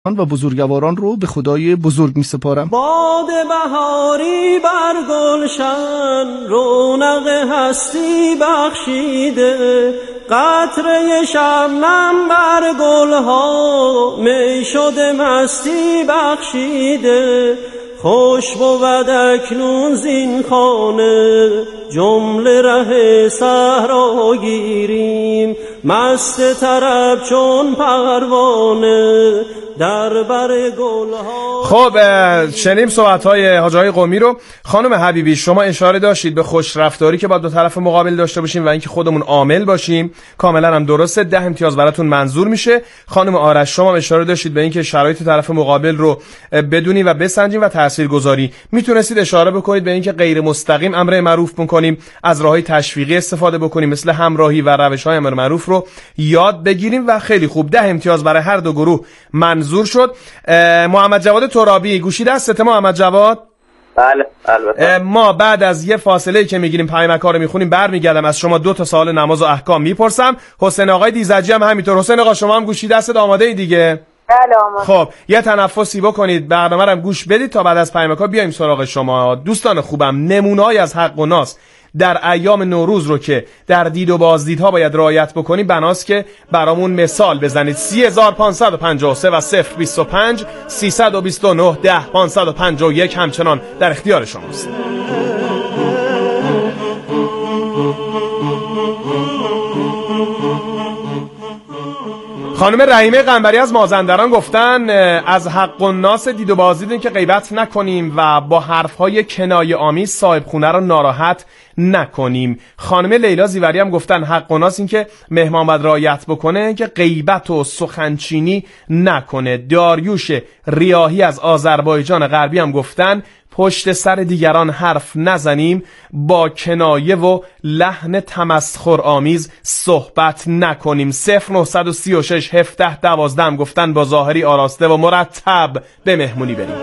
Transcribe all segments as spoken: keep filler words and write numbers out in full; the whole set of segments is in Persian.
و بزرگواران رو به خدای بزرگ می سپارم. باد بهاری بر گلشن رونق هستی بخشیده، قطره شبنم بر گلها می شده مستی بخشیده. خوش بود اکنون زین خانه جمله ره صحرا گیریم، مست طرب چون پروانه در بر گلها. خب شنیم صحبت‌های حاج آقای قمی رو. خانم حبیبی شما اشاره داشتید به خوش رفتاری که با دو طرف مقابل داشته باشیم و اینکه خودمون عامل باشیم. کاملا هم درسته، ده امتیاز براتون منظور میشه. خانم آرش شما اشاره داشتید به اینکه شرایط طرف مقابل رو بدونیم و بسنجیم و تاثیرگذاری. میتونستید اشاره بکنید به اینکه غیر مستقیم امر معروف بکنیم، از راههای تشویقی استفاده بکنیم مثل همراهی و روش‌های امر معروف رو یاد بگیریم و خیلی خوب. ده امتیاز برای هر دو گروه منظور شد. محمد جواد ترابی گوشی دستت محمد جواد؟ بله البته. ما بعد از یه فاصله که میگیریم پیامک‌ها رو میخونیم برمیگردم از شما دو تا سوال نماز و احکام میپرسم. حسین آقای دیزجی هم همینطور. حسین آقا شما هم گوشی دستت آماده ای دیگه؟ بله آماده. خب یه تنفسی بکنید، برنامه رو هم گوش بدید تا بعد از پیامک‌ها بیایم سراغ شما. دوستان خوبم، نمونه‌ای از حق و ناس در ایام نوروز رو که در دید و بازدیدها باید رعایت بکنیم بناست که برامون مثال بزنید. سی هزار پانصد و پنجاه و سه و صفر بیست و پنج سیصد و بیست و نه ده پانصد و پنجاه و یک همچنان در اختیار شماست. خانم رحیمه قنبری از مازندران گفتن از حق الناس دید و بازدید که غیبت نکنیم و با حرفهای کنایه آمیز صاحب خونه رو ناراحت نکنیم. خانم لیلا زیوری هم گفتن حق الناس این که مهمان باید رعایت بکنه که غیبت و سخنچینی نکنه. داریوش ریاحی از آذربایجان غربی هم گفتن پشت سر دیگران حرف نزنیم، با کنایه و لحن تمسخرآمیز صحبت نکنیم. صفر نه سه شش هفده دوازده هم گفتن با ظاهری آراسته و مرتب به مهمونی بریم.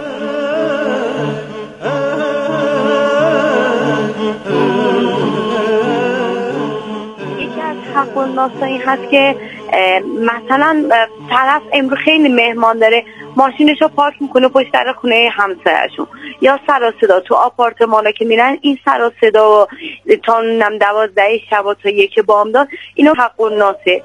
یکی از حق الناس این هست که مثلا طرف امروز خیلی مهمان داره، ماشینشو پارک میکنه پشت در خونه همسرشون، یا سر و صدا تو آپارتمانا که میرن این سر و صدا تا نم دوازده شب تا یک بامداد، اینو حق الناسه.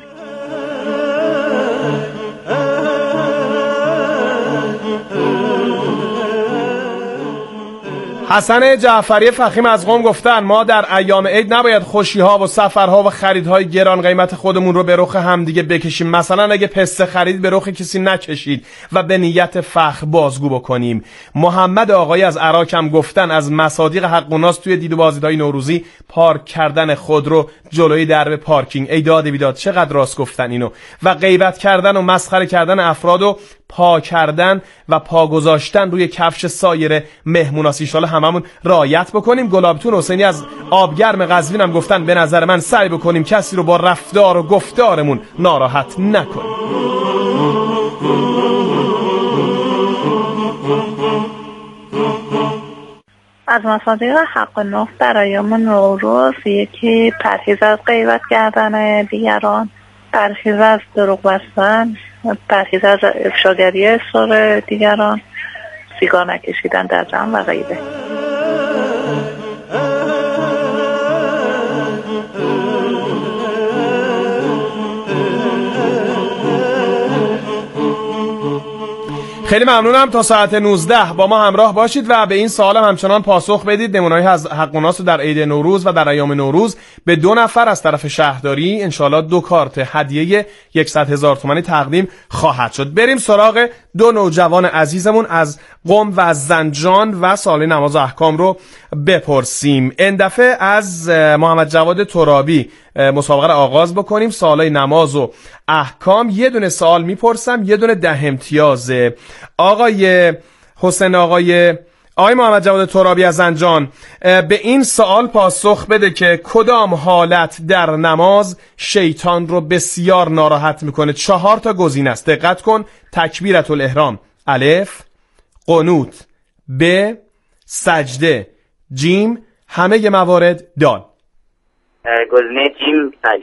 حسن جعفری فخیم از قم گفتن ما در ایام عید نباید خوشی‌ها و سفرها و خریدهای گران قیمت خودمون رو به رخ همدیگه بکشیم. مثلا اگه پسته خرید به رخ کسی نکشید و به نیت فخر بازگو بکنیم. محمد آقای از عراق هم گفتن از مصادیق حق الناس توی دید و بازدیدهای نوروزی پارک کردن خودرو جلوی درب پارکینگ. ای داد بیداد چقدر راست گفتن اینو. و غیبت کردن و مسخره کردن افراد و پا کردن و پا گذاشتن روی کفش سایر مهموناس. ان شاءالله هممون رعایت بکنیم. گلابتون حسینی از آبگرم قزوین هم گفتن به نظر من سعی بکنیم کسی رو با رفتار و گفتارمون ناراحت نکنیم. از مصادیق حق الناس در ایام نوروز یکی پرهیز از غیبت کردن دیگران، پرهیز از دروغ بستن، پرهیز از افشاگری اسرار دیگران، سیگار نکشیدن در جمع و غیره. خیلی ممنونم. تا ساعت نوزده با ما همراه باشید و به این سوال هم همچنان پاسخ بدید. نمونه‌ای از حق الناس در عید نوروز و در ایام نوروز به دو نفر از طرف شهرداری انشالله دو کارت هدیه صد هزار تومانی تقدیم خواهد شد. بریم سراغ دو نوجوان عزیزمون از قم و از زنجان و سوال نماز و احکام رو بپرسیم. این دفعه از محمد جواد ترابی مسابقه رو آغاز بکنیم. سوالای نماز و احکام، یه دونه سوال میپرسم، یه دونه ده امتیازه. آقای حسین آقای آقای محمد جواد ترابی از زنجان به این سوال پاسخ بده که کدام حالت در نماز شیطان رو بسیار ناراحت میکنه. چهار تا گزینه است، دقت کن. تکبیرة الاحرام، الف، قنوت، ب، سجده، جیم، همه موارد، دال. گزینه جیم سجده.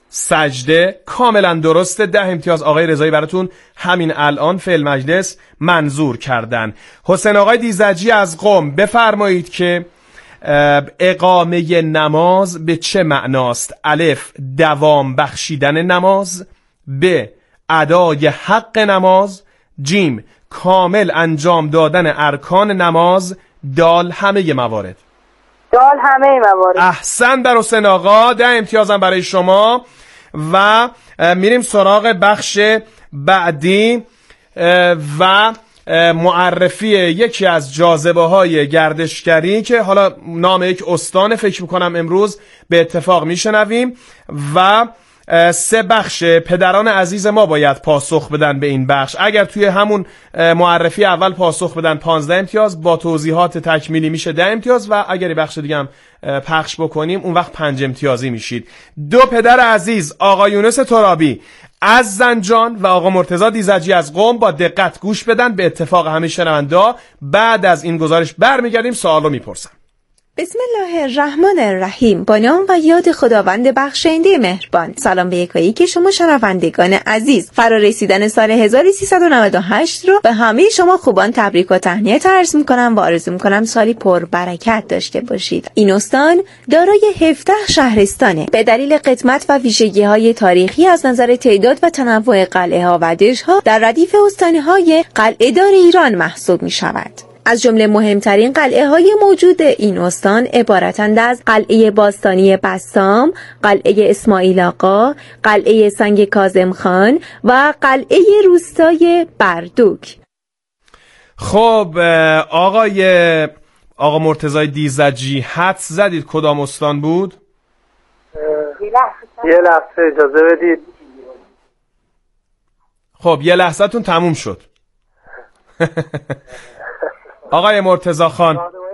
سجده. کاملا درسته. ده امتیاز آقای رضایی براتون همین الان فعل مجلس منظور کردن. حسین آقای دیزجی از قم، بفرمایید که اقامه نماز به چه معناست؟ الف دوام بخشیدن نماز، ب ادای حق نماز، جیم کامل انجام دادن ارکان نماز، دال همه موارد. دال همه موارد. احسن در حسین آقا، ده امتیازم برای شما. و میریم سراغ بخش بعدی و معرفی یکی از جاذبه های گردشگری که حالا نام یک استان فکر میکنم امروز به اتفاق میشنویم و سه بخش پدران عزیز ما باید پاسخ بدن به این بخش. اگر توی همون معرفی اول پاسخ بدن پانزده امتیاز، با توضیحات تکمیلی میشه ده امتیاز و اگر بخش دیگه هم پخش بکنیم اون وقت پنج امتیازی میشید. دو پدر عزیز آقا یونس ترابی از زنجان و آقا مرتضی دیزجی از قم با دقت گوش بدن. به اتفاق همه شنوندا بعد از این گزارش برمیگردیم سوالو میپرسم. بسم الله الرحمن الرحیم. با نام و یاد خداوند بخشنده مهربان. سلام به یکایی که شما شنوندگان عزیز. فرا رسیدن سال هزار و سیصد و نود و هشت رو به همه شما خوبان تبریک و تهنیت عرض میکنم و آرزو میکنم سالی پر برکت داشته باشید. این استان دارای هفده شهرستانه. به دلیل قدمت و ویژگی های تاریخی از نظر تعداد و تنوع قلعه ها و دژ ها در ردیف استان های قلعه دار ایران محسوب می شود. از جمله مهمترین قلعه های موجود این استان عبارتند از قلعه باستانی بسام، قلعه اسماعیل آقا، قلعه سنگ کاظم خان و قلعه روستای بردوک. خب آقای آقا مرتضی دیزجی حدس زدید کدام استان بود؟ یه لحظه اجازه بدید. خب یه لحظه تون تموم شد. آقای مرتضی خان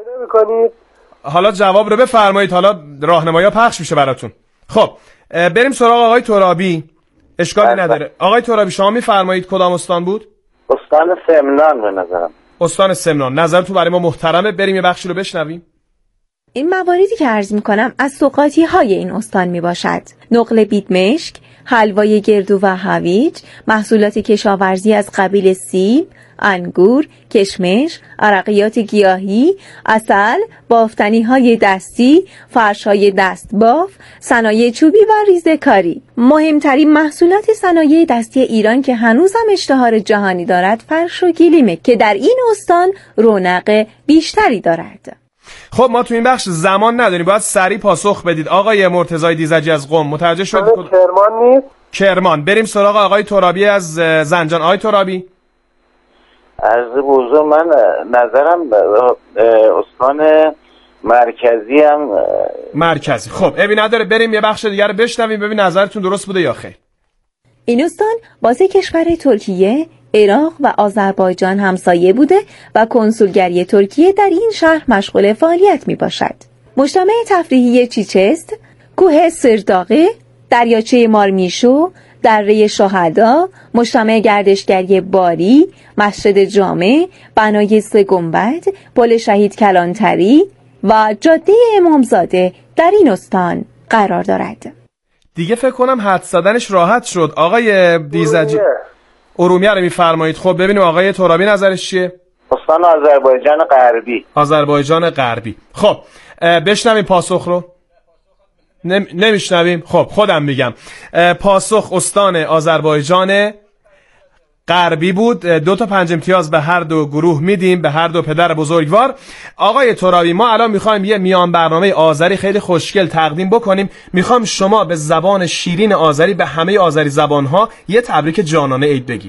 حالا جواب رو بفرمایید، حالا راهنمایی پخش میشه براتون. خب بریم سراغ آقای ترابی. اشکالی بله. نداره. آقای ترابی شما میفرمایید کدام استان بود؟ استان سمنان به نظرم. استان سمنان. نظرتون برای ما محترمه. بریم یه بخشی رو بشنویم. این مواردی که عرض میکنم از سوغاتی های این استان میباشد: نقل بیدمشک، حلوای گردو و هویج، محصولات کشاورزی از قبیل سیب، انگور، کشمش، عرقیات گیاهی، عسل، بافتنی های دستی، فرش های دست باف، صنایع چوبی و ریزه‌کاری. مهمترین محصولات صنایع دستی ایران که هنوز هم اشتهار جهانی دارد فرش و گلیمه که در این استان رونق بیشتری دارد. خب ما تو این بخش زمان نداریم، باید سریع پاسخ بدید. آقای مرتضی دیزجی از قم متوجه شدید؟ کرمان نیست؟ کرمان. بریم سراغ آقای ترابی از زنجان. آقای ترابی عرض بزرگ، من نظرم استان مرکزی هم مرکزی. خب ابی نداره، بریم یه بخش دیگر رو بشنویم ببین نظرتون درست بوده یا خیر. این استان با سه کشور ترکیه، عراق و آذربایجان همسایه بوده و کنسولگری ترکیه در این شهر مشغول فعالیت می باشد. مجتمع تفریحی چیچست، کوه سرداغه، دریاچه مارمیشو، دره شهدا، مجتمع گردشگری باری، مسجد جامع، بنای سه گنبد، پل شهید کلانتری و جاده امامزاده در این استان قرار دارد. دیگه فکر کنم حدس زدنش راحت شد. آقای دیزجی ارومیه رو میفرمایید. خب ببینیم آقای ترابی نظرش چیه؟ استان آذربایجان غربی. آذربایجان غربی. خب بشنویم پاسخ رو. نم... نمیشنویم. خب خودم میگم. پاسخ استان آذربایجان غربی بود. دو تا پنج امتیاز به هر دو گروه میدیم، به هر دو پدر بزرگوار. آقای ترابی ما الان میخوایم یه میان برنامه آذری خیلی خوشگل تقدیم بکنیم. میخوام شما به زبان شیرین آذری به همه آذری زبانها یه تبریک جانانه عید بگی.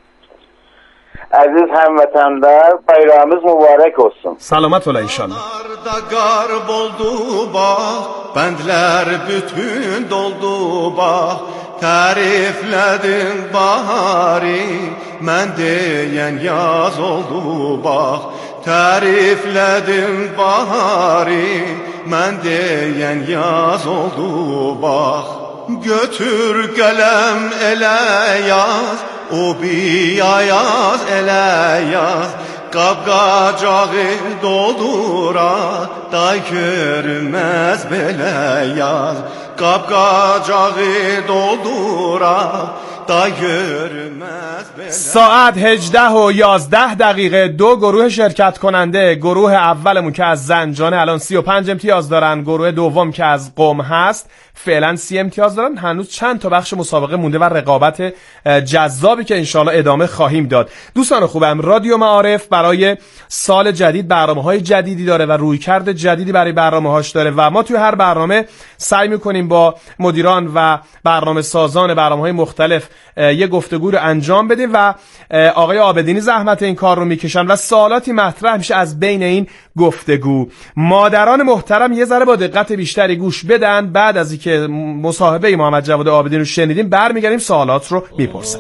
Aziz həmvətənlər, bayramınız mübarək olsun. Salamat ola inşallah. Qar boldu bax, bəndlər bütün doldu bax. Təriflədim bahari, mən deyən yaz oldu bax. Təriflədim bahari, mən deyən yaz oldu bax. Götür qələm elə yaz, o biyayaz elə yaz. Qab-qacağı doldura, day görməz belə yaz. Qab qacağı doldura da görmez belə. ساعت هجده و یازده دقیقه دو گروه شرکت کننده. گروه اولمون که از زنجانه الان سی و پنج امتیاز دارن، گروه دوم که از قم هست فعلا سی امتیاز دارن. هنوز چند تا بخش مسابقه مونده و رقابت جذابی که انشالله ادامه خواهیم داد. دوستان خوبم، رادیو معارف برای سال جدید برنامه‌های جدیدی داره و رویکرد جدیدی برای برنامه‌هاش داره و ما توی هر برنامه سعی می‌کنیم با مدیران و برنامه سازان برنامه‌های مختلف یه گفتگو رو انجام بدیم و آقای عابدینی زحمت این کار رو میکشن و سوالاتی مطرح میشه از بین این گفتگو. مادران محترم یه ذره با دقت بیشتری گوش بدن. بعد از اینکه مصاحبه محمد جواد عابدین رو شنیدیم برمیگردیم سوالات رو میپرسن.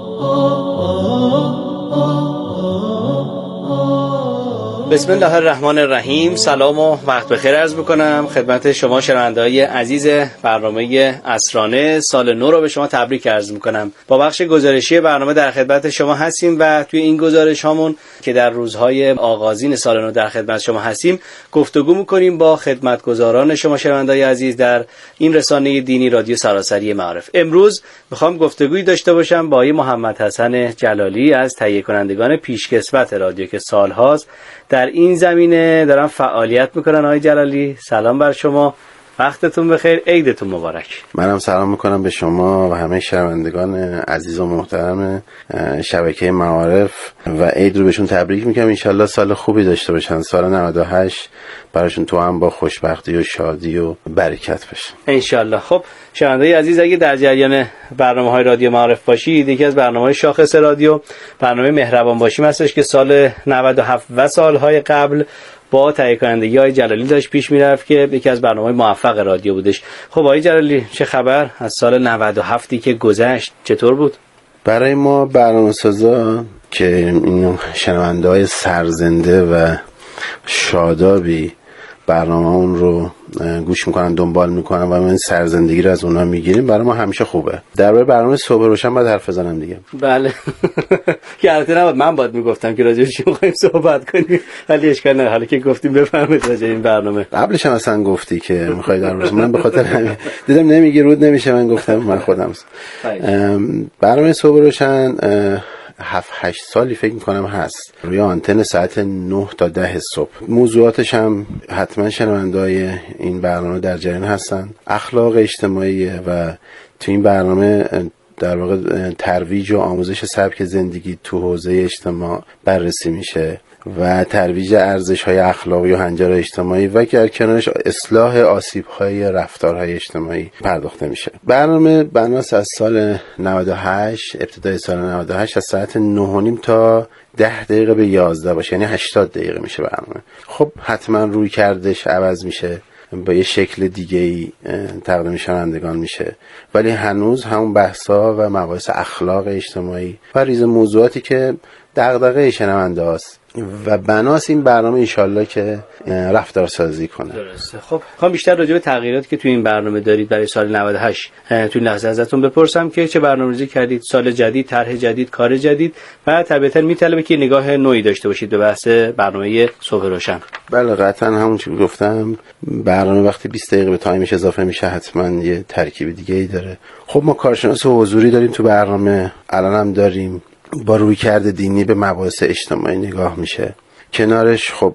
بسم الله الرحمن الرحیم. سلام و وقت بخیر عرض میکنم خدمت شما شنونده‌های عزیز برنامه عصرانه. سال نو رو به شما تبریک عرض میکنم. با بخش گزارشی برنامه در خدمت شما هستیم و توی این گزارش هامون که در روزهای آغازین سال نو در خدمت شما هستیم گفتگو میکنیم با خدمتگزاران شما شنونده‌های عزیز در این رسانه دینی رادیو سراسری معارف. امروز میخوام گفتگویی داشته باشم با آقای محمد حسن جلالی از تهیه کنندگان پیشکسوت رادیو که سالهاست در این زمینه دارن فعالیت میکنن. آقای جلالی سلام بر شما، وقتتون بخیر، عیدتون مبارک. منم سلام میکنم به شما و همه شنوندگان عزیز و محترم شبکه معارف و عید رو بهشون تبریک میگم. انشالله سال خوبی داشته باشن، سال نود و هشت براشون تو هم با خوشبختی و شادی و برکت بشه انشالله. خب شنوندگان عزیز، اگه در جریان برنامه‌های رادیو معارف باشید، یکی از برنامه‌های شاخص رادیو برنامه مهربان باشیم هستش که سال نود و هفت و سالهای قبل با تهیه کنندگی های جلالی داشت پیش میرفت که یکی از برنامه‌های موفق رادیو بودش. خب آقای جلالی چه خبر از سال نود و هفتی که گذشت، چطور بود؟ برای ما برنامه‌سازا که این شنونده‌های سرزنده و شادابی برنامه اون رو گوش میکنن، دنبال میکنن و ما این سرزندگی رو از اونها میگیریم، برای ما همیشه خوبه. درباره برنامه صبح روشن باید حرف بزنم دیگه. بله که البته نباید من باید میگفتم که راجع به چی میخوایم صحبت کنیم، ولی اشکال نداره، حالا که گفتیم بفرمایید راجع این برنامه. قبلش هم اصلا گفتی که میخوای در روز، من به خاطر همین دیدم نمیگی رود نمیشه، من گفتم من خودم برنامه صبح روشن هفت هشت سالی فکر میکنم هست روی آنتن ساعت نه تا ده صبح. موضوعاتش هم حتما شنونده‌های این برنامه در جریان هستن. اخلاق اجتماعی و تو این برنامه در واقع ترویج و آموزش سبک زندگی تو حوزه اجتماع بررسی میشه و ترویج ارزش‌های اخلاقی و هنجار اجتماعی و در کنارش اصلاح آسیب‌های رفتارهای اجتماعی پرداخته میشه. برنامه بناس از سال نود و هشت، ابتدای سال نود و هشت از ساعت نه و نیم تا ده دقیقه به یازده باشه، یعنی هشتاد دقیقه میشه برنامه. خب حتما روی کردش عوض میشه، با یه شکل دیگه‌ای تقدیم شنوندگان میشه، ولی هنوز همون بحث‌ها و مباحث اخلاق اجتماعی و ریز موضوعاتی که دغدغه شنونده است و بناس این برنامه انشالله که رفتارسازی کنه. درسته. خب میخوام بیشتر راجع به تغییراتی که تو این برنامه دارید برای سال نود و هشت تو این لحظه ازتون بپرسم که چه برنامه‌ریزی کردید، سال جدید، طرح جدید، کار جدید و طبیعتاً میطلبه که نگاه نوعی داشته باشید به بحث برنامه صبح روشن. بله قطعاً همون چیزی گفتم، برنامه وقتی بیست دقیقه به تایمش اضافه میشه حتما یه ترکیب دیگه‌ای داره. خب ما کارشناس حضوری داریم تو برنامه، الان هم داریم، با رویکرد دینی به مباحث اجتماعی نگاه میشه. کنارش خب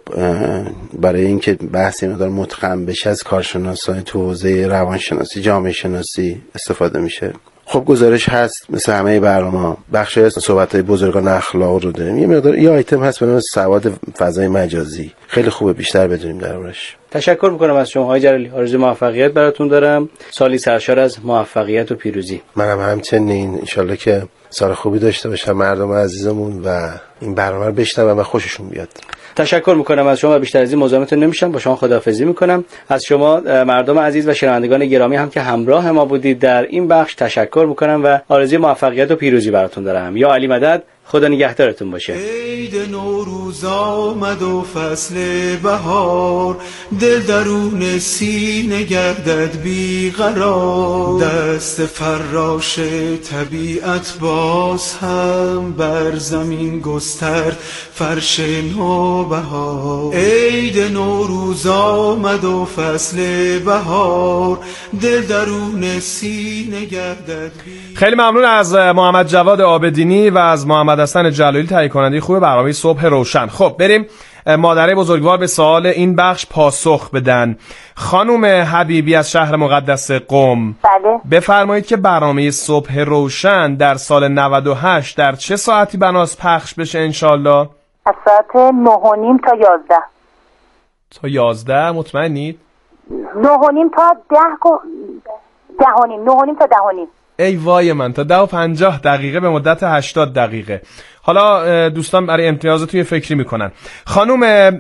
برای اینکه بحث این مقدار متقن بشه از کارشناسان تو حوزه روانشناسی، جامعه شناسی استفاده میشه. خب گزارش هست مثل همه برنامه‌ها، بخشی از صحبت‌های بزرگان اخلاق رو داریم. یه مقدار یه آیتم هست به نام سواد فضای مجازی، خیلی خوبه بیشتر بدونیم دربارش. تشکر میکنم از شما آقای جلالی، آرزوی موفقیت براتون دارم، سالی سرشار از موفقیت و پیروزی. منم همچنین، انشالله که سال خوبی داشته باشم مردم عزیزمون و این برنامه رو بشنون و خوششون بیاد. تشکر میکنم از شما، بیشتر از این مزاحمتون نمیشم، با شما خداحافظی میکنم. از شما مردم عزیز و شنوندگان گرامی هم که همراه ما بودید در این بخش تشکر میکنم و آرزوی موفقیت و پیروزی براتون دارم. یا علی مدد خدا نگهدارتون باشه. عید نوروز آمد و فصل بهار، دل درون سینه گردد بیقرار، دست فراش طبیعت باز هم بر زمین گسترد فرش نوبهار. عید نوروز آمد و فصل بهار، دل درون سینه گردد. خیلی ممنون از محمد جواد عابدینی و از محمد حسن جلالی تهیه کننده خوب برنامه صبح روشن. خب بریم مادره بزرگوار به سوال این بخش پاسخ بدن. خانم حبیبی از شهر مقدس قم، بله بفرمایید که برنامه صبح روشن در سال نود و هشت در چه ساعتی بناس پخش بشه انشالله؟ از ساعت نه و نیم تا یازده. تا یازده مطمئنید؟ نه و نیم تا ده ده و نیم. نه و نیم تا ده و نیم. ای وای من، تا ده و پنجاه دقیقه به مدت هشتاد دقیقه. حالا دوستان برای امتیازتون یه فکری میکنن. خانوم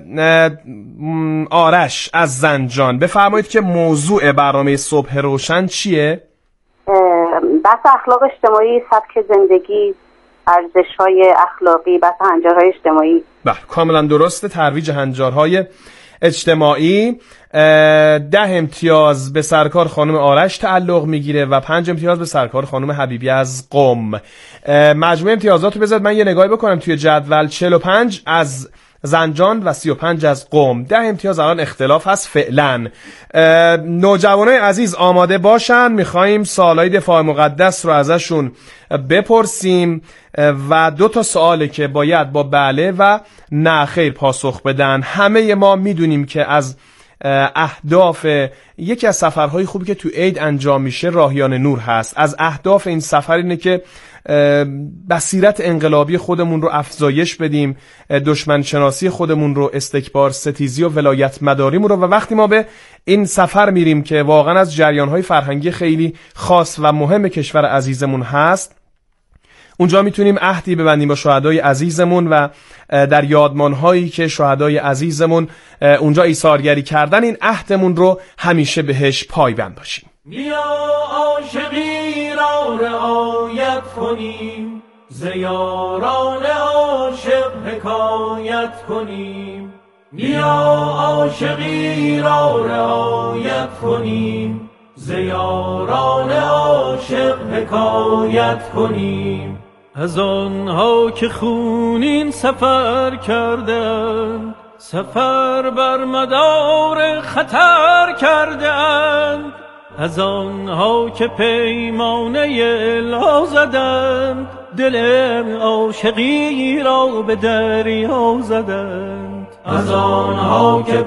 آرش از زنجان، بفرمایید که موضوع برنامه صبح روشن چیه؟ بحث اخلاق اجتماعی، سبک زندگی، ارزش‌های اخلاقی، بحث هنجارهای اجتماعی. بله کاملا درسته، ترویج هنجارهای اجتماعی. ده امتیاز به سرکار خانم آرش تعلق میگیره و پنج امتیاز به سرکار خانم حبیبی از قم. مجموع امتیازاتو بذارید من یه نگاهی بکنم توی جدول. چهل و پنج از زنجان و سی و پنج از قم. ده امتیاز الان اختلاف هست فعلا. نوجوانای عزیز آماده باشن، میخواییم سوالای دفاع مقدس رو ازشون بپرسیم و دو تا سواله که باید با بله و نه خیر پاسخ بدن. همه ما میدونیم که از اهداف یکی از سفرهای خوبی که تو عید انجام میشه راهیان نور هست. از اهداف این سفر اینه که بصیرت انقلابی خودمون رو افزایش بدیم، دشمن شناسی خودمون رو، استکبار ستیزی و ولایت مداریمون رو. و وقتی ما به این سفر میریم که واقعا از جریانهای فرهنگی خیلی خاص و مهم کشور عزیزمون هست، اونجا میتونیم عهدی ببندیم با شهدای عزیزمون و در یادمانهایی که شهدای عزیزمون اونجا ایثارگری کردن این عهدمون رو همیشه بهش پایبند باشیم. بیا عاشقی را رعایت کنیم، ز یاران عاشق حکایت کنیم. بیا عاشقی را رعایت کنیم، ز یاران عاشق حکایت کنیم. از آنها که خونین سفر کردند، سفر بر مدار خطر کردند. از آنها که پیمانه لا زدند، دل عاشقی را به دریا زدند. از آنها که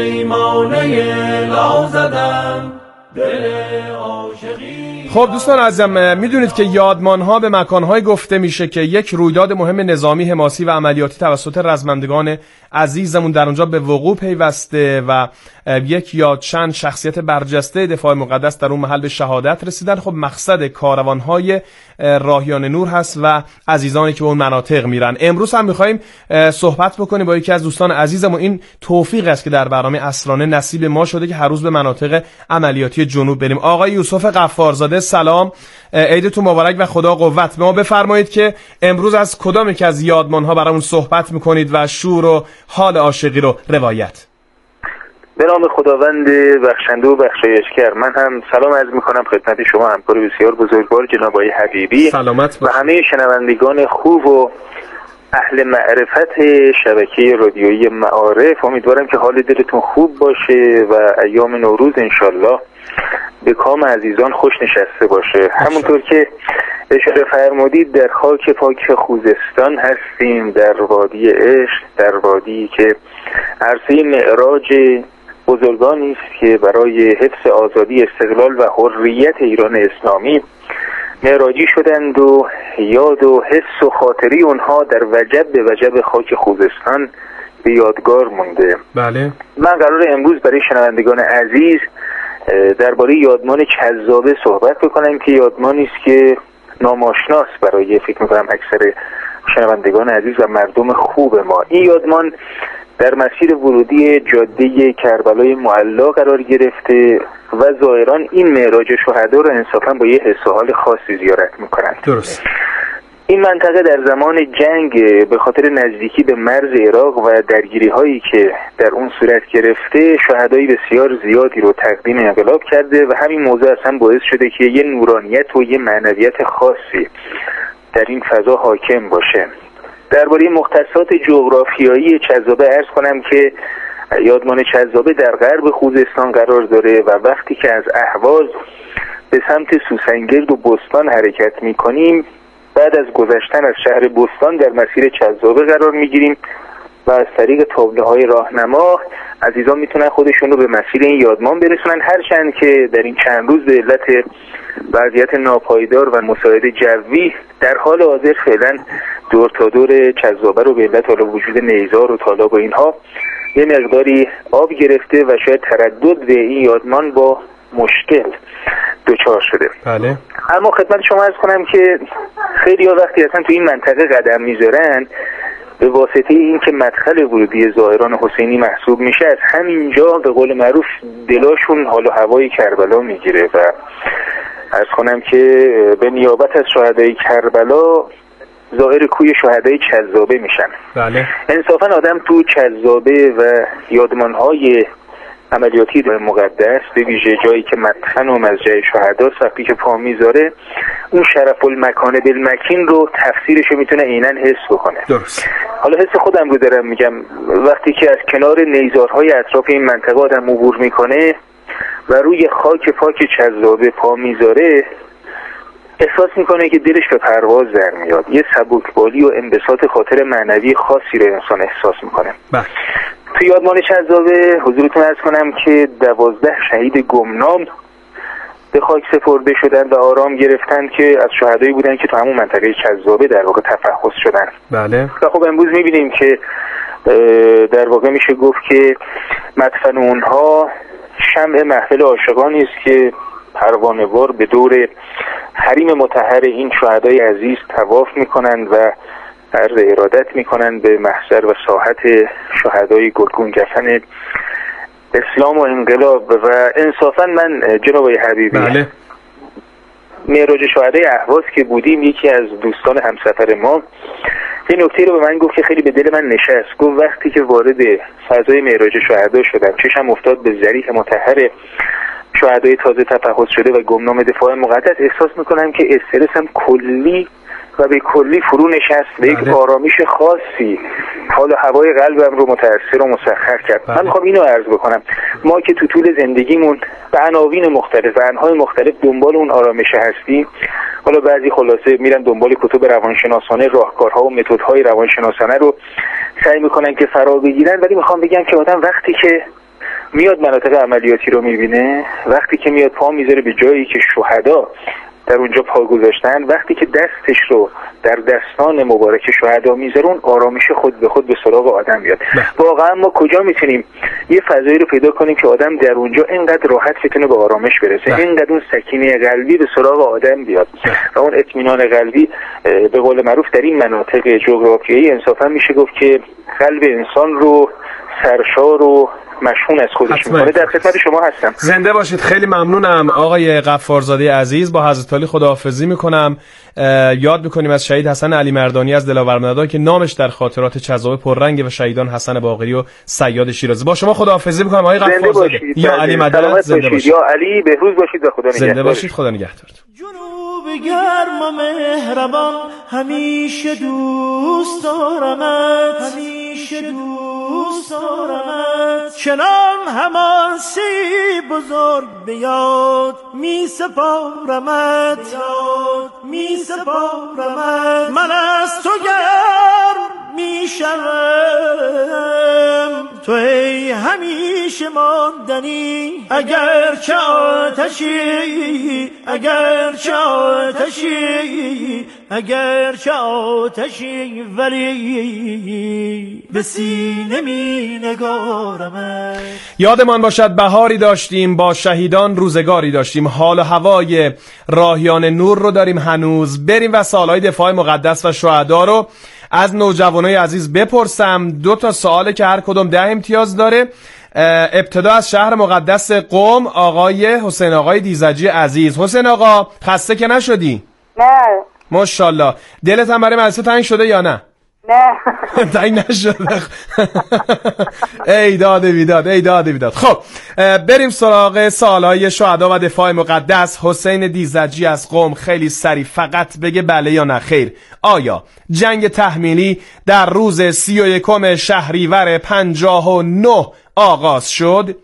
پیمانه لا زدند، دل عاشقی. خب دوستان عزیزم، میدونید که یادمانها به مکانهای گفته میشه که یک رویداد مهم نظامی، حماسی و عملیاتی توسط رزمندگان عزیزمون در اونجا به وقوع پیوسته و یک یا چند شخصیت برجسته دفاع مقدس در اون محل به شهادت رسیدن. خب مقصد کاروانهای راهیان نور هست و عزیزانی که به اون مناطق میرن. امروز هم میخوایم صحبت بکنیم با یکی از دوستان عزیزمون. این توفیق است که در برنامه اسرانه نصیب ما شده که هر روز به مناطق عملیاتی جنوب بریم. آقای یوسف غفارزاده سلام، عیدتون مبارک و خدا قوت. به ما بفرمایید که امروز از کدام یک از یادمانها برامون صحبت میکنید و شور و حال عاشقی رو روایت؟ به نام خداوند بخشنده و بخشایشگر. من هم سلام عرض میکنم خدمت شما همکار بسیار بزرگوار جناب آقای حبیبی سلامت و همه شنوندگان خوب و اهل معرفت شبکه رادیویی معارف. امیدوارم که حال دلتون خوب باشه و ایام نوروز انشالله به کام عزیزان خوش نشسته باشه. همونطور که اشاره فرمودید در خاک پاک خوزستان هستیم، در وادی عشق، در وادی که عرصه معراج بزرگانی است که برای حفظ آزادی، استقلال و حریت ایران اسلامی معراجی شدند و یاد و حس و خاطری اونها در وجب به وجب خاک خوزستان به یادگار مونده. بله. من قرار امروز برای شنوندگان عزیز درباره یادمان کذابه صحبت بکنم که یادمانی است که ناماشناست برای فکر میکنم اکثر شنوندگان عزیز و مردم خوب ما. این یادمان در مسیر ورودی جاده کربلای معلا قرار گرفته و زائران این معراج شهدا رو انصافا با یه حس و حال خاصی زیارت میکنند. درست. این منطقه در زمان جنگ به خاطر نزدیکی به مرز عراق و درگیری هایی که در اون صورت گرفته شهدای بسیار زیادی رو تقدیم انقلاب کرده و همین موضوع اصلا باعث شده که یه نورانیت و یه معنویت خاصی در این فضا حاکم باشه. درباره مختصات جغرافیایی چذابه عرض کنم که یادمان چذابه در غرب خوزستان قرار داره و وقتی که از اهواز به سمت سوسنگرد و بستان حرکت میکنیم بعد از گذشتن از شهر بستان در مسیر چذابه قرار میگیریم و از طریق تابلوهای راهنما عزیزان میتونن خودشون رو به مسیر این یادمان برسونن، هرچند که در این چند روز به علت وضعیت ناپایدار و مساعد جوی در حال حاضر فعلا دور تا دور چذابه رو به علت حالا وجود نیزار و تالاب و اینها یه مقداری آب گرفته و شاید تردد به این یادمان با مشکل دچار شده. بله. اما خدمت شما عرض کنم که خیلی ها وقتی اصلا تو این منطقه قدم میذارن به واسطه این که مدخل ورودی زائران حسینی محسوب میشه از همینجا به قول معروف دلاشون حال و هوای کربلا میگیره و عرض کنم که به نیابت از شهدای کربلا زائر کوی شهدای چذابه میشن. بله. انصافا آدم تو چذابه و یادمانهای عملیاتی مقدس به ویژه جایی که مدفن و مضجع شهداست وقتی که پا میذاره اون شرف المکان بالمکین رو تفسیرش رو میتونه عیناً حس بکنه. درست. حالا حس خودم رو دارم میگم، وقتی که از کنار نیزارهای اطراف این منطقه آدم عبور میکنه و روی خاک پاک چذابه پا میذاره احساس میکنه که دلش به پرواز در میاد، یه سبکبالی و انبساط خاطر معنوی خاصی رو انسان احساس میکنه. بله. تو یادمان چذابه حضورتون عرض کنم که دوازده شهید گمنام به خاک سپرده شدن و آرام گرفتن که از شهدایی بودن که تو همون منطقه چذابه در واقع تفحص شدن. بله. و خب امروز میبینیم که در واقع میشه گفت که مدفن اونها شمع محفل عاشقانی است که پروانه‌وار به دور حریم مطهر این شهدای عزیز طواف میکنن و عرض ارادت میکنن به محضر و ساحت شهدای گلگون کفن اسلام و انقلاب. و انصافا من جناب حبیبی بله. معراج شهدای اهواز که بودیم یکی از دوستان همسفر ما یه نکته رو به من گفت که خیلی به دل من نشست. گفت وقتی که وارد فضای معراج شهدا شدم چشم افتاد به ذریح مطهر شهدای تازه تفحص شده و گمنام دفاع مقدس، احساس میکنم که استرسم کلی و به کلی فرو نشست و یک آرامش خاصی حال و هوای قلبم رو متأثر و مسخر کرد. بله. من میخوام اینو عرض بکنم، ما که تو طول زندگیمون به عناوین مختلف و انواع مختلف دنبال اون آرامش هستیم، حالا بعضی خلاصه میرن دنبال کتب روانشناسانه، راهکارها و متدهای روانشناسانه رو سعی میکنن که فرا بگیرن، ولی میخوام بگم که آدم وقتی که میاد مناطق عملیاتی رو میبینه، وقتی که میاد پا میذاره به جایی که شهدا در اونجا پا گذاشتن، وقتی که دستش رو در دستان مبارک شهدا میذاره، اون آرامش خود به خود به سراغ آدم میاد. واقعا ما کجا میتونیم یه فضایی رو پیدا کنیم که آدم در اونجا اینقدر راحت بتونه به آرامش برسه، اینقدر اون سکینه قلبی به سراغ آدم بیاد و اون اطمینان قلبی به قول معروف در این مناطق جغرافیایی انصافا میشه گفت که قلب انسان رو سرشار و مشحون از خودش میکنه. در خدمت شما هستم. زنده باشید. خیلی ممنونم آقای غفارزاده عزیز. با حضرت علی خداحافظی میکنم. یاد میکنیم از شهید حسن علی مردانی از دلاورمدار که نامش در خاطرات چذابه پررنگ و شهیدان حسن باقری و صیاد شیرازی. با شما خداحافظی میکنم آقای غفارزاده. یا علی مدد. زنده باشید. یا علی بهروز باشید و خدا نگهدار. زنده باشید. خدا نگهدارتون. جنوب گرم و مهربان همیشه دوست دارمت، همیشه دوست دارمت، چنان همان سی بزرگ بیاد می سپارمت، بیاد می سپارمت، من از تو گرم می شوم تو ای همیشه ماندنی، اگر چه آتشی اگر چه آتشی اگر چه آتشی ولی به سینه می نگارمت. یادمان باشد بهاری داشتیم، با شهیدان روزگاری داشتیم، حال و هوای راهیان نور رو داریم هنوز. بریم و سالهای دفاع مقدس و شهدا رو از نوجوانای عزیز بپرسم. دو تا سواله که هر کدوم ده امتیاز داره. ابتدا از شهر مقدس قم آقای حسین آقای دیزجی عزیز. حسین آقا خسته که نشدی؟ نه ماشاءالله. دلت هم برای مدرسه تنگ شده یا نه؟ نه تنگ نشده. ای داده بیداد، ای داده بیداد. خب بریم سراغ سوالای شهدا و دفاع مقدس. حسین دیزجی از قم خیلی سریع فقط بگه بله یا نه خیر. آیا جنگ تحمیلی در روز سی و یکم شهریور پنجاه و نه آغاز شد؟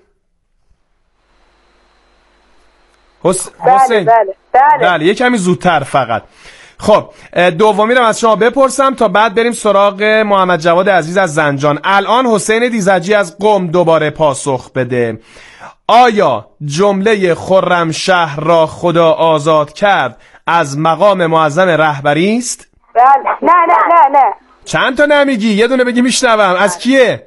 حس... بله حسین بله بله, بله. یه کمی زودتر فقط. خب دومی رو از شما بپرسم تا بعد بریم سراغ محمد جواد عزیز از زنجان. الان حسین دیزجی از قم دوباره پاسخ بده. آیا جمله خرمشهر را خدا آزاد کرد از مقام معظم رهبری است؟ بله. نه نه نه نه چند تا نمیگی؟ یه دونه بگی میشنوم. از کیه؟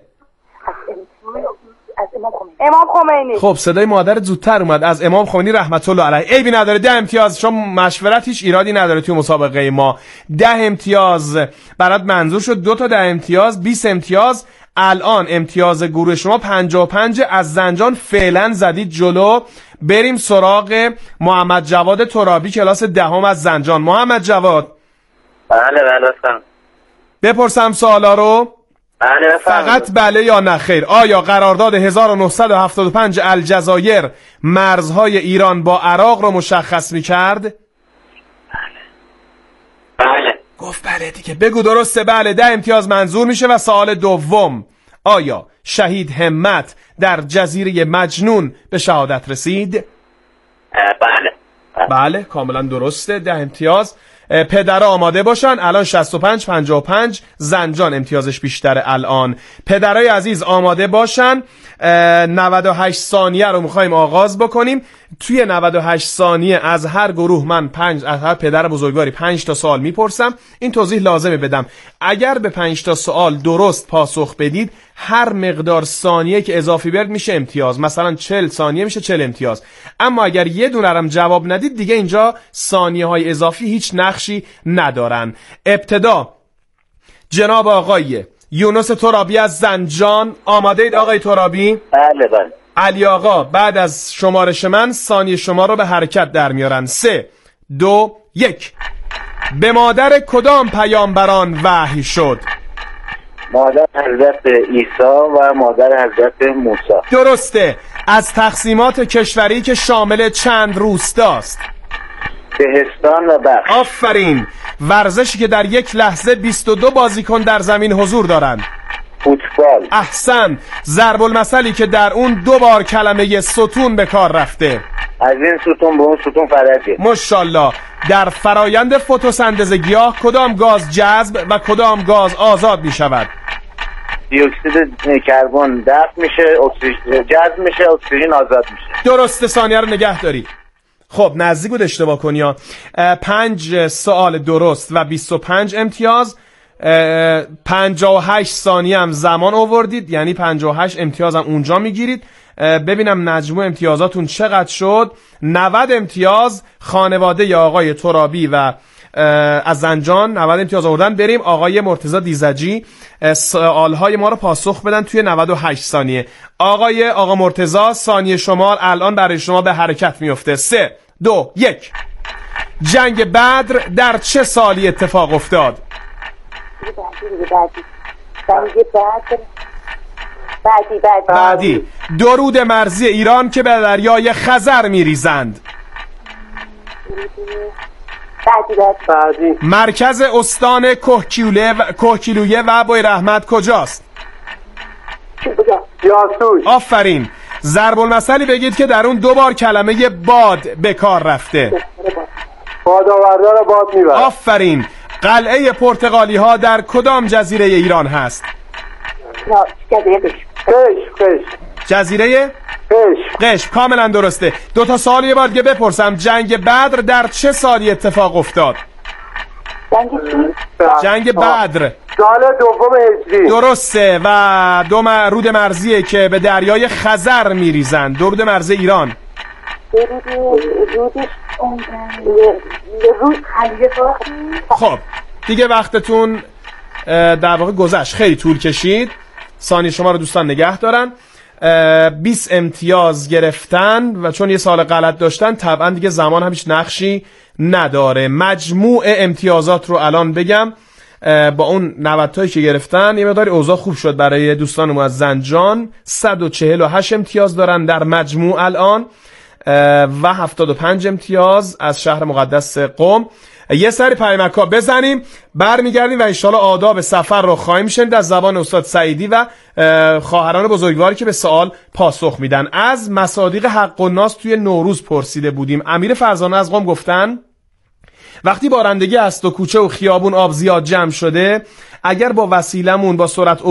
از امام خمینی. خب صدای مادرت زودتر اومد. از امام خمینی رحمت الله علیه. عیبی نداره، ده امتیاز. چون مشورت هیچ ایرادی نداره توی مسابقه ما. ده امتیاز برات منظور شد، دو تا ده امتیاز، بیست امتیاز. الان امتیاز گروه شما پنجاه و پنج. از زنجان فعلا زدید جلو. بریم سراغ محمد جواد ترابی کلاس دهم از زنجان. محمد جواد. بله بله. بپرسم سوالا رو؟ بله فقط بله یا نه خیر. آیا قرارداد هزار و نهصد و هفتاد و پنج الجزایر مرزهای ایران با عراق رو مشخص می کرد؟ بله بله. گفت بله دیگه. بگو درسته. بله. ده امتیاز منظور میشه. و سوال دوم، آیا شهید همت در جزیره مجنون به شهادت رسید؟ بله بله, بله. کاملا درسته. ده امتیاز. پدر آماده باشن. الان شصت و پنج پنجاه و پنج. زنجان امتیازش بیشتره الان. پدرای عزیز آماده باشن. نود و هشت ثانیه رو میخوایم آغاز بکنیم. توی نود و هشت ثانیه از هر گروه من پنج از هر پدر بزرگواری پنج تا سوال میپرسم. این توضیح لازمه بدم. اگر به پنج تا سوال درست پاسخ بدید، هر مقدار ثانیه که اضافی برد میشه امتیاز. مثلا چهل ثانیه میشه چهل امتیاز. اما اگر یه دونه هم جواب ندید، دیگه اینجا ثانیه های اضافی هیچ نقشی ندارن. ابتدا جناب آقای یونس ترابی از زنجان. آماده اید آقای ترابی؟ بله بله. علی آقا بعد از شمارش من ثانیه شما رو به حرکت در میارن. سه دو یک. به مادر کدام پیامبران وحی شد؟ مادر حضرت عیسی و مادر حضرت موسی. درسته. از تقسیمات کشوری که شامل چند روستاست؟ بهستان و بخش. آفرین. ورزشی که در یک لحظه بیست و دو بازیکن در زمین حضور دارند؟ فوتبال. احسن. ضرب المثلی که در اون دو بار کلمه ستون به کار رفته؟ از این ستون به اون ستون فرجه. ماشاءالله. در فرایند فتوسنتز گیاه کدام گاز جذب و کدام گاز آزاد می شود؟ دی اکسید کربن دفع میشه، اکسیژن جذب میشه، اکسیژن آزاد میشه. درسته. ثانیه رو نگه داری. خب نزدیک بود اشتباه کنی ها. پنج سوال درست و بیست و پنج امتیاز. پنجاه و هشت ثانیه هم زمان آوردید، یعنی پنجاه و هشت امتیاز هم اونجا میگیرید. ببینم مجموع امتیازاتون چقدر شد. نود امتیاز خانواده ی آقای ترابی و از زنجان نود امتیاز آوردن. بریم آقای مرتضی دیزجی سوالهای ما رو پاسخ بدن توی نود و هشت ثانیه. آقای آقا مرتضی ثانیه شمار الان برای شما به حرکت میفته. سه دو یک. جنگ بدر در چه سالی اتفاق افتاد؟ جنگ بدر بعدی بعدی بعدی. درود مرزی ایران که به دریای خزر میریزند؟ بعدی بعدی. مرکز استان کوهکیلویه و کوهکیلویه و بویرحمت کجاست؟ یاسوج. آفرین. ضرب المثلی بگید که در اون دو بار کلمه باد به کار رفته؟ باد آوردن و باد میبرد. آفرین. قلعه پرتغالی ها در کدام جزیره ایران هست؟ قشم. قشم. جزیره قشم. قشم. کاملا درسته. دو تا سوال یه بار دیگه بپرسم. جنگ بدر در چه سالی اتفاق افتاد؟ جنگ چی؟ جنگ بدر سال دوم هجری. درسته. و دو رود مرزیه که به دریای خزر میریزند. درود مرزی ایران. خب دیگه وقتتون در واقع گذشت. خیلی طول کشید. ثانیه شما رو دوستان نگه دارن. بیست امتیاز گرفتن و چون یه سال غلط داشتن طبعا دیگه زمان هم هیچ نقشی نداره. مجموع امتیازات رو الان بگم. با اون نود تایی که گرفتن یه مقداری اوضاع خوب شد برای دوستانمون از زنجان. صد و چهل و هشت امتیاز دارن در مجموع الان و هفتاد و پنج امتیاز از شهر مقدس قم. یه سری پیامک‌ها بزنیم برمیگردیم و انشالله آداب سفر رو خواهیم شنید از زبان استاد سعیدی و خواهران بزرگواری که به سوال پاسخ میدن. از مصادیق حق و ناس توی نوروز پرسیده بودیم. امیر فرزانه از قم گفتن وقتی بارندگی است و کوچه و خیابون آب زیاد جمع شده، اگر با وسیلمون با سرعت